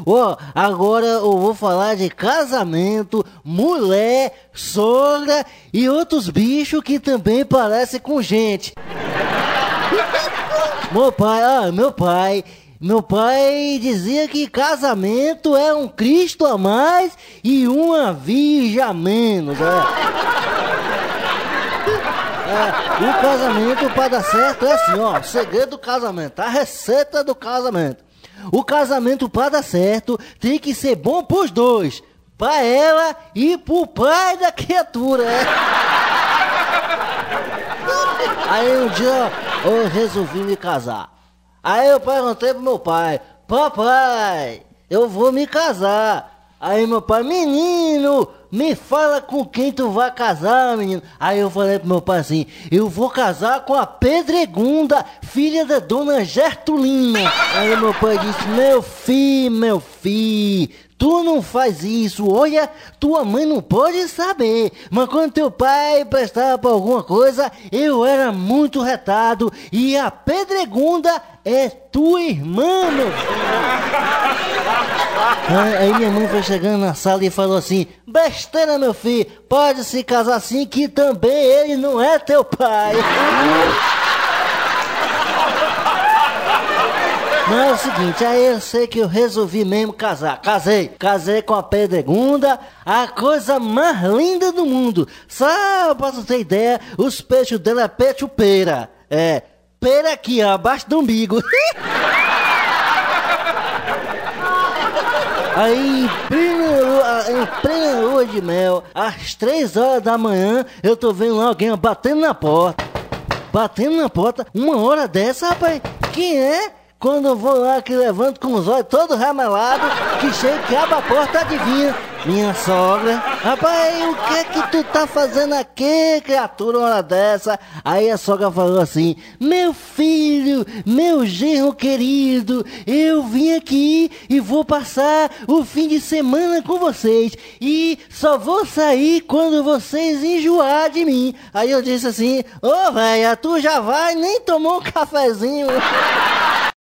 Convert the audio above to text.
Ó, agora eu vou falar de casamento, mulher, sogra e outros bichos que também parecem com gente. Meu pai dizia que casamento é um Cristo a mais e uma virgem a menos. O casamento, para dar certo, é assim, ó, o segredo do casamento, a receita do casamento. O casamento, para dar certo, tem que ser bom pros dois, pra ela e pro pai da criatura. Aí um dia eu resolvi me casar. Aí eu perguntei pro meu pai: papai, eu vou me casar. Aí meu pai: menino, me fala com quem tu vai casar, menino. Aí eu falei pro meu pai assim: eu vou casar com a Pedregunda, filha da dona Gertulina. Aí meu pai disse: meu filho, tu não faz isso, olha, tua mãe não pode saber, mas quando teu pai prestava pra alguma coisa, eu era muito retado, e a Pedregunda é tua irmã, meu filho. Aí minha mãe foi chegando na sala e falou assim: besteira, meu filho, pode se casar assim, que também ele não é teu pai. Mas é o seguinte, aí eu sei que eu resolvi mesmo casar. Casei com a Pedregunda, a coisa mais linda do mundo. Só pra você ter ideia, os peixes dela é peixe-pera. Pera aqui, ó, abaixo do umbigo. Aí, em plena lua de mel, às 3 horas da manhã, eu tô vendo lá alguém batendo na porta. Uma hora dessa, rapaz, quem é? Quando eu vou lá que levanto com os olhos todo ramelados, que chega, que abre a porta, adivinha? Minha sogra. Rapaz, o que é que tu tá fazendo aqui, criatura, uma hora dessa? Aí a sogra falou assim: meu filho, meu genro querido, eu vim aqui e vou passar o fim de semana com vocês. E só vou sair quando vocês enjoar de mim. Aí eu disse assim: ô véia, tu já vai, nem tomou um cafezinho.